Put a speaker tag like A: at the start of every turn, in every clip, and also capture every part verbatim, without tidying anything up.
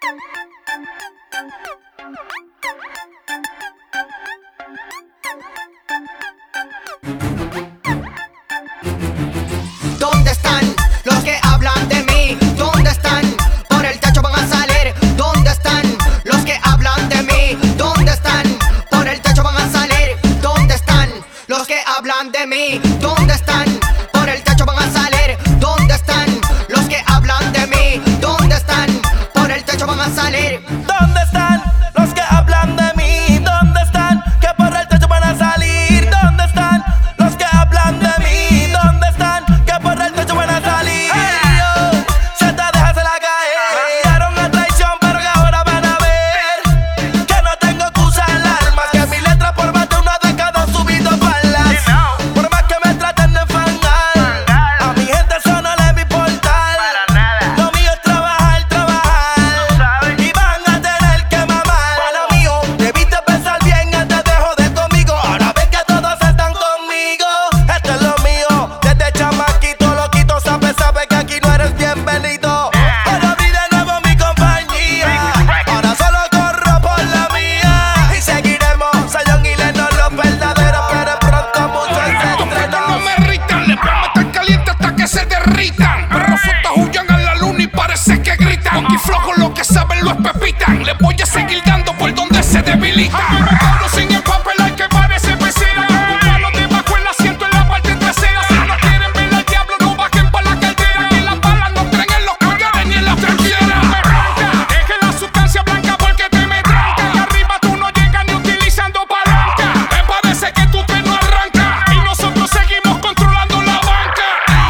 A: ¿Dónde están los que hablan de mí? ¿Dónde están? Por el techo van a salir. ¿Dónde están los que hablan de mí? ¿Dónde están? Por el techo van a salir. ¿Dónde están los que hablan de mí? ¿Dónde están? Por el techo van a salir. ¿Dónde están los que hablan de mí? ¿Dónde están? Por el techo van a salir.
B: ¿Dónde están los que hablan de mí? ¿Dónde están? Que por el techo van a salir. ¿Dónde están los que hablan de mí? ¿Dónde están? Que por el techo van a salir. Hey, yo, se te deja se la caer. Dieron a traición, pero que ahora van a ver que no tengo excusa en el alma. Que mi letra por más de una década han subido balas. Por más que me traten de fangar, a mi gente eso no le va a importar. Lo mío es trabajar, trabajar. Y van a tener que mamar. Para mío, debiste pensar bien antes de joder conmigo. Ahora ves que todos están conmigo. Esto es lo mío, desde chamaquito loquito. Sabe, sabe que aquí no eres bienvenido. Ahora abrí de nuevo mi compañía. Ahora solo corro por la mía. Y seguiremos, Zion y Lennon, los verdaderos. Pero pronto muchos se
C: Estos
B: estrenan.
C: no me irritan, les voy a meter caliente hasta que se derritan. Perros sueltos huyan a la luna y parece que gritan. Aquí flojos lo que saben lo espepitan. Les voy a seguir dando por donde se debilitan. Cabros sin el papel hay que parece pecera. Con manos debajo el asiento en la parte trasera. Si no quieren ver al diablo no bajen pa' la cartera. Que las balas no traen en los collares ni en las tranqueras. Arranca, deje la sustancia blanca porque te me tranca. Y arriba tú no llegas ni utilizando palanca. Me parece que tu tren no arranca. Y nosotros seguimos controlando la banca.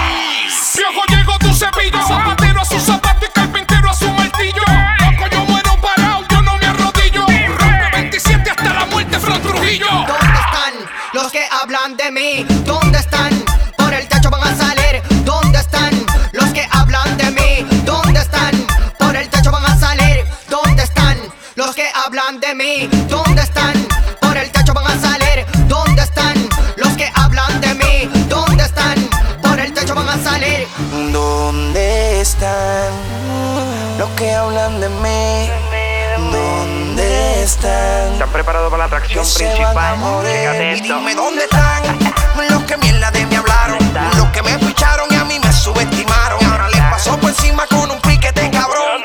C: Piojo llegó tu cepillo. Zapatero a su zapato y carpintero a su martillo. Loco, yo muero parado, yo no me arrodillo. Rompe veintisiete hasta la muerte, Fran Trujillo.
A: ¿Dónde están los que hablan de mí? ¿Dónde están? Por el techo van a salir. ¿Dónde están los que hablan de mí? ¿Dónde están? Por el techo van a salir. ¿Dónde están los que hablan de mí? ¿Dónde están? Por el techo van a salir. ¿Dónde están los que hablan de mí? ¿Dónde están? Por el techo van a salir.
B: ¿Dónde están los que hablan de mí? ¿Dónde están?
D: ¿Están preparados para la atracción
B: Que se van a
D: principal?
B: morir.
D: Fíjate
B: Y
D: esto.
B: dime dónde están los que mierda de mí hablaron, los que me picharon y a mí me subestimaron. Y ahora les pasó por encima con un piquete cabrón.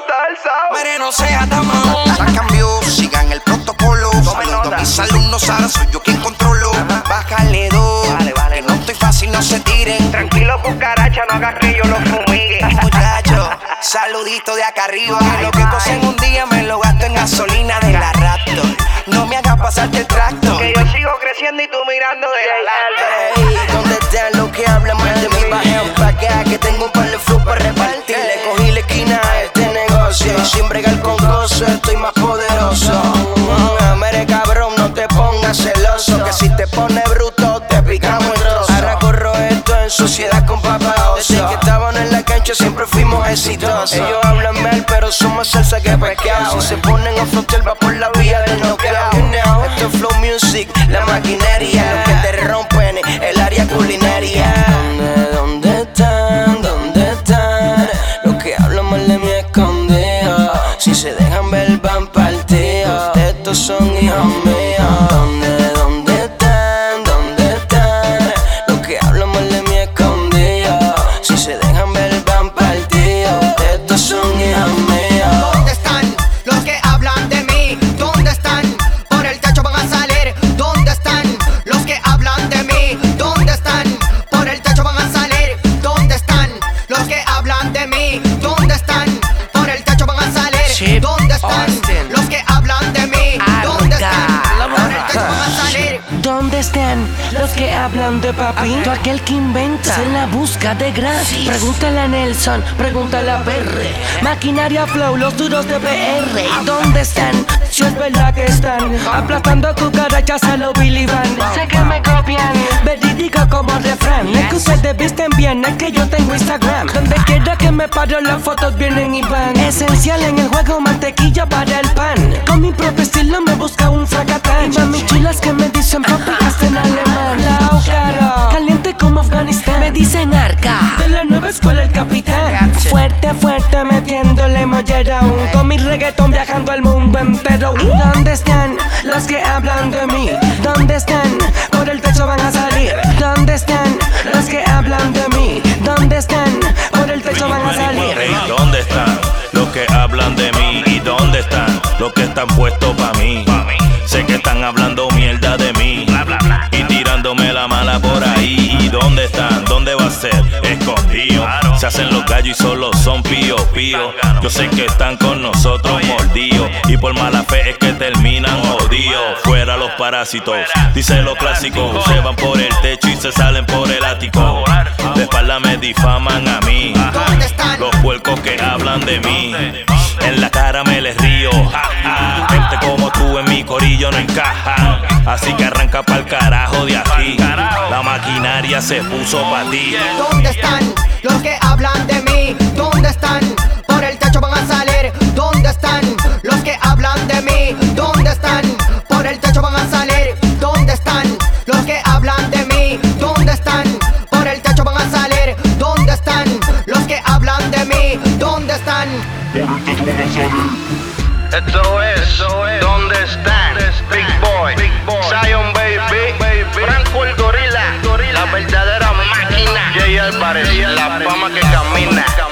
B: Mire, no sea tan mamón. La cambió, sigan el protocolo. Saludo a mis alumnos, ahora soy yo quien controlo. Bájale dos,
D: Vale, vale,
B: que no estoy fácil, no se tiren.
D: Tranquilo, cucaracha, no hagas que yo lo fumigue.
B: Muchachos, saludito de acá arriba. Que lo que cosen un día me lo gasto en gasolina de la Raptor. No me hagas pasarte el tracto.
D: Que yo sigo creciendo y tú mirando de adelante.
B: Ey, ¿dónde están los que hablan mal de mí? Bajen pa' acá que tengo un par de flow para repartir. Le cogí la esquina a este negocio y sin bregar con gozo estoy más poderoso. Mm, Mere cabrón, no te pongas celoso, que si te pones bruto te picamos en trozo. Ahora corro esto en sociedad con papá oso. Desde que estaban en la cancha siempre fuimos exitosos. Ellos hablan mal pero somos salsa que pescado. Si se ponen a frontear va por la vía del knockout. You know, esto es flow music, la maquinaria, los que te rompen el área culinaria. ¿Dónde, dónde están? ¿Dónde están los que hablan mal de mi escondido? Si se dejan ver van partidos. Estos son hijos míos. ¿Dónde, dónde están? ¿Dónde están los que hablan mal de mi escondido? Si se dejan ver van partidos. Estos son hijos míos.
A: ¿Dónde están los que hablan de mí? ¿Dónde están? Por el techo van a salir. ¿Dónde están los que hablan de mí? ¿Dónde están? Por el techo van a salir. ¿Dónde están los que hablan de mí? ¿Dónde están? Por el techo van a salir.
E: Chip
A: ¿Dónde están
E: Austin.
A: los que hablan de mí? ¿Dónde están? Por el techo van a salir.
E: ¿Dónde están los que hablan de papito? Aquel que inventa, se la busca de gratis. Pregúntale a Nelson, pregúntale a Perre. Maquinaria Flow, los duros de P R. ¿Dónde están? Si es verdad que están aplastando cucarachas a lo Billy Van. Sé que me copian, verídico como refrán. Es que ustedes visten bien, es que yo tengo Instagram. Donde quiera que me paro las fotos vienen y van. Esencial en el juego, mantequilla para el pan. Con mi propio estilo me busca un fracatán. Y mami chulas que me dicen papi hasta en alemán. Lao, caro, caliente como Afganistán. Me dicen arca, de la nueva escuela el capitán. Fuerte, fuerte metiéndole mollera aún. Con mi reggaetón viajando el mundo entero. ¿Dónde están los que hablan de mí? ¿Dónde están? Por el techo van a salir. ¿Dónde están los que hablan de mí? ¿Dónde están? Por el techo van a salir.
F: Hey, ¿dónde están los que hablan de mí? ¿Y dónde están los que están puestos pa' mí? Sé que están hablando mierda de mí y tirándome la mala por ahí. ¿Y dónde están? ¿Dónde va a ser? Escondido. Se hacen los gallos y solo son pío pío. Yo sé que están con nosotros mordidos y por mala fe es que terminan jodidos. Fuera los parásitos, dice lo clásico. Se van por el techo y se salen por el ático. De espalda me difaman a mí.
A: ¿Dónde están?
F: Los puercos que hablan de mí, en la cara me les río. Ja, ja. Gente como tú en mi corillo no encaja, así que arranca pa'l carajo de aquí. La maquinaria se puso pa' ti.
A: ¿Dónde están los que hablan de mí? ¿Dónde están? Por el techo van a salir. ¿Dónde están los que hablan de mí? ¿Dónde están? Por el techo van a salir. ¿Dónde están los que hablan de mí? ¿Dónde están? Por el techo van a salir. ¿Dónde están los que hablan de mí? ¿Dónde están?
G: Esto es, Esto es ¿Dónde están? Big Boy, Big Boy. Zion Baby, Baby. Franco el gorila, gorila. La verdadera máquina. Jay Álvarez, la fama que camina.